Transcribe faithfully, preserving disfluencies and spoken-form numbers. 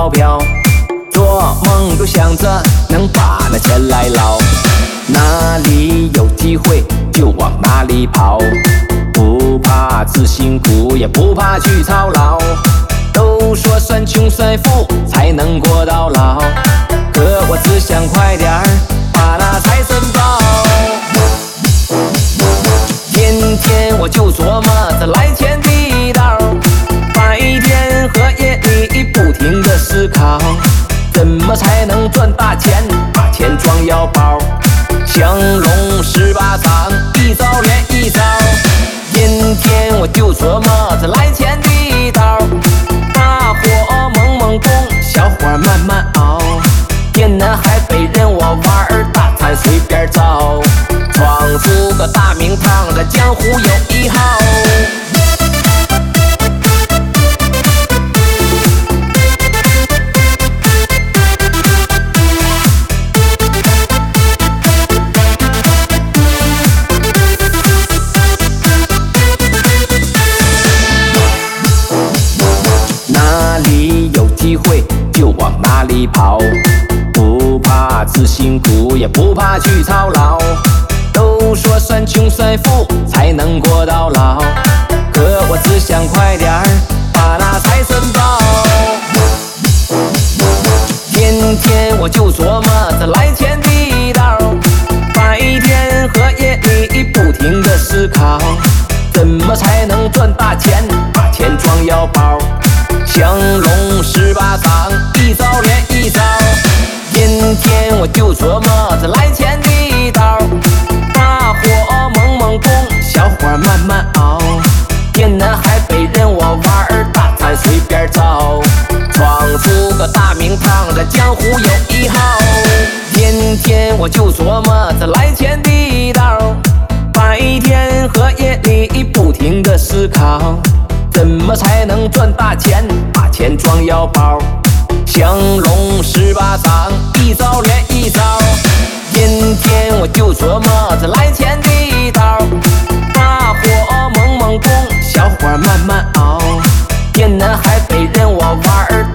钞票，做梦都想着能把那钱来捞，哪里有机会就往哪里跑，不怕吃辛苦，也不怕去操劳。都说算穷算富才能过到老，可我只想快点儿把那财神抱。天天我就琢磨着来钱的道，白天和夜里不停的思考，怎么才能赚大钱，把钱装腰包。降龙十八掌，一招连一招，天天我就琢磨着来钱的道，大火猛猛攻，小火慢慢熬，天南海北任我玩，大餐随便造，闯出个大名堂，这江湖有一号。哪里有机会就往哪里跑，不怕吃辛苦，也不怕去操劳。都说算穷算富才能过到老，可我只想快点儿把那财神抱。天天我就琢磨着来钱的道，白天和夜里不停的思考，怎么才能赚大钱，把钱装腰包。降龙十八掌，一招连一招，天天我就琢磨着来钱的道，大火猛猛攻，小火慢慢熬，天南海北任我玩，大餐随便造，闯出个大名堂，这江湖有一号。天天我就琢磨着来钱的道，白天和夜里不停的思考，怎么才能赚大钱，把钱装腰包。降龙十八掌，一招连一招，天天我就琢磨着来钱的道，大火猛猛攻，小火慢慢熬，天南海北任我玩，